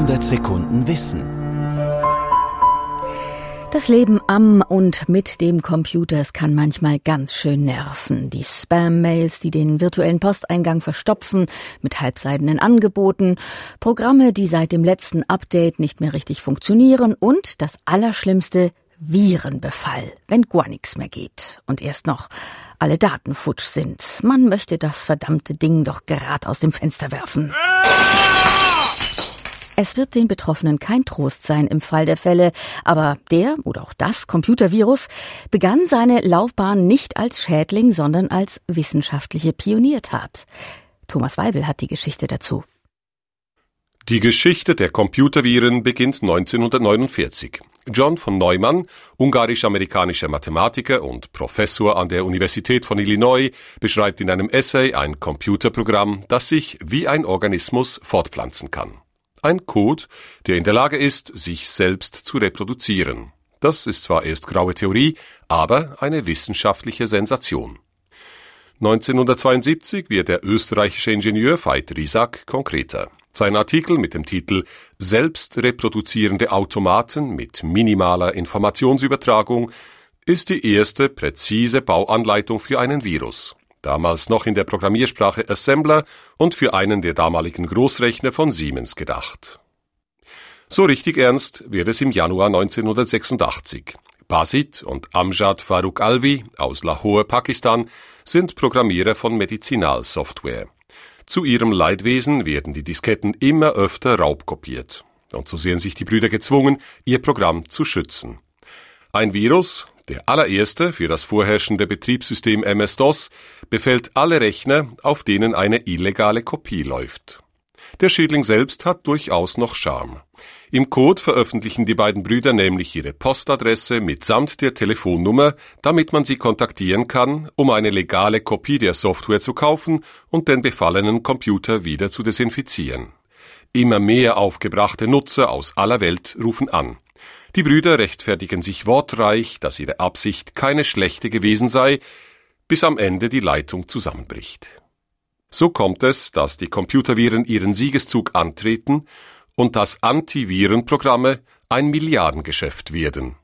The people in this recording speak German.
100 Sekunden Wissen. Das Leben am und mit dem Computer, es kann manchmal ganz schön nerven. Die Spam-Mails, die den virtuellen Posteingang verstopfen mit halbseidenen Angeboten, Programme, die seit dem letzten Update nicht mehr richtig funktionieren und das Allerschlimmste, Virenbefall, wenn gar nichts mehr geht. Und erst noch alle Daten futsch sind. Man möchte das verdammte Ding doch gerade aus dem Fenster werfen. Es wird den Betroffenen kein Trost sein im Fall der Fälle, aber der oder auch das Computervirus begann seine Laufbahn nicht als Schädling, sondern als wissenschaftliche Pioniertat. Thomas Weibel hat die Geschichte dazu. Die Geschichte der Computerviren beginnt 1949. John von Neumann, ungarisch-amerikanischer Mathematiker und Professor an der Universität von Illinois, beschreibt in einem Essay ein Computerprogramm, das sich wie ein Organismus fortpflanzen kann. Ein Code, der in der Lage ist, sich selbst zu reproduzieren. Das ist zwar erst graue Theorie, aber eine wissenschaftliche Sensation. 1972 wird der österreichische Ingenieur Veit Risak konkreter. Sein Artikel mit dem Titel »Selbstreproduzierende Automaten mit minimaler Informationsübertragung« ist die erste präzise Bauanleitung für einen Virus. Damals noch in der Programmiersprache Assembler und für einen der damaligen Großrechner von Siemens gedacht. So richtig ernst wird es im Januar 1986. Basit und Amjad Farooq Alvi aus Lahore, Pakistan, sind Programmierer von Medizinalsoftware. Zu ihrem Leidwesen werden die Disketten immer öfter raubkopiert. Und so sehen sich die Brüder gezwungen, ihr Programm zu schützen. Ein Virus, der allererste für das vorherrschende Betriebssystem MS-DOS, befällt alle Rechner, auf denen eine illegale Kopie läuft. Der Schädling selbst hat durchaus noch Charme. Im Code veröffentlichen die beiden Brüder nämlich ihre Postadresse mitsamt der Telefonnummer, damit man sie kontaktieren kann, um eine legale Kopie der Software zu kaufen und den befallenen Computer wieder zu desinfizieren. Immer mehr aufgebrachte Nutzer aus aller Welt rufen an. Die Brüder rechtfertigen sich wortreich, dass ihre Absicht keine schlechte gewesen sei, bis am Ende die Leitung zusammenbricht. So kommt es, dass die Computerviren ihren Siegeszug antreten und dass Antivirenprogramme ein Milliardengeschäft werden.